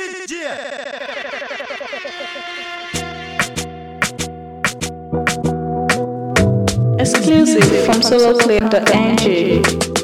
Exclusive from soloclip.ng.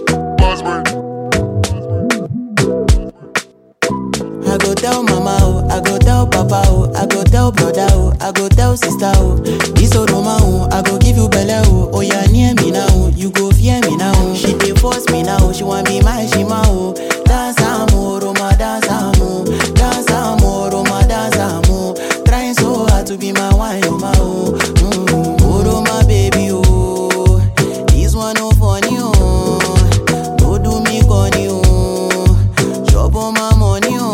I go tell mama, oh, I go tell papa, oh, I go tell brother, oh, I go tell sister, oh. This Oroma, oh, I go give you belle, oh yeah, near me now, oh, you go fear me now. She dey force me now, she want be my shima, oh. Dance amo, Oroma, dance amo, dance amo, Oroma, dance amo. Trying so hard to be my wine, oh. Oroma, baby, oh, this one no funny, oh. Don't do me corny, oh. Chop on my money, oh.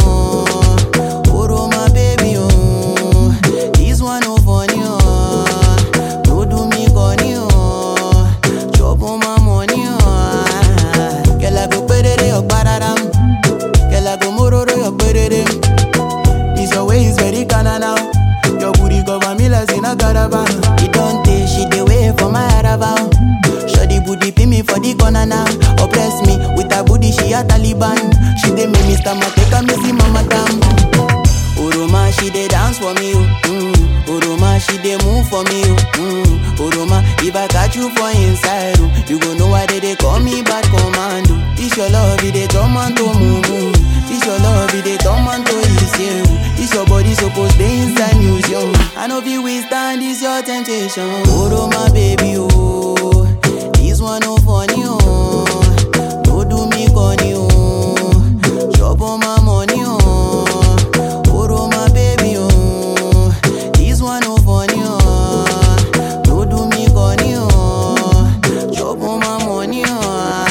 It don't take, she dey wait for my arrival. Shawty booty pin me for the corner now. Oppress me with her booty, she a Taliban. She dey make me stomach take a messy mama damn. Oroma, she dey dance for me, Oroma, she dey move for me, Oroma, if I catch you for inside, you gon' know why they call me bad commando. This your love, it dey turn man to mumu. This your love, it dey turn man to easy. This your body supposed to inside museum. I know if you withstand this your temptation. Oroma, baby, oh, this one no funny, oh. Don't do me corny, oh. Chop on my money, oh. Oroma, baby, oh, this one no funny, oh. Don't do me corny, oh. Chop on my money, oh.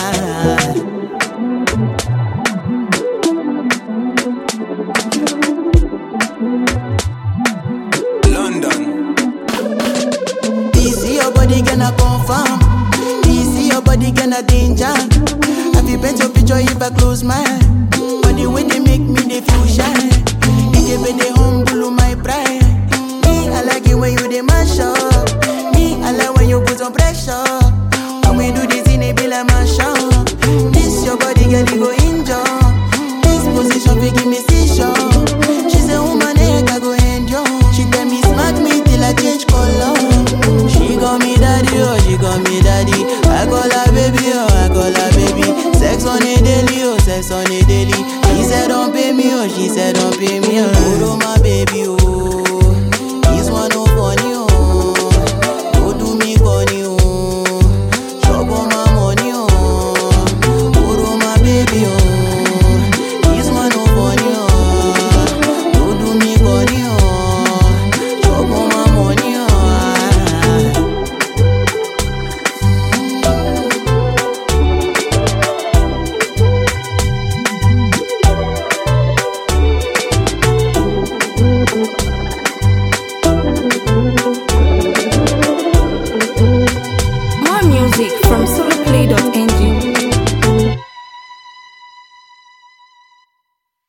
Body gonna confirm. Easy, your body gonna danger. I feel paint your picture if I close my eye. But the way they make me, they feel shy. It give me the humble my pride. Me, I like it when you dey mash up. Me, I like when you put on pressure. And we do this in a be like mash up. This your body, girl, you go injure. This position, we give me seizure. She say, woman, I go endure. She tell me, smack me till I change color. She call me daddy, oh, she call me daddy. I call her baby, oh, I call her baby. Sex on a daily, oh, sex on a daily. She said don't pay me, oh, she said don't pay me, oh. Oroma, baby, oh.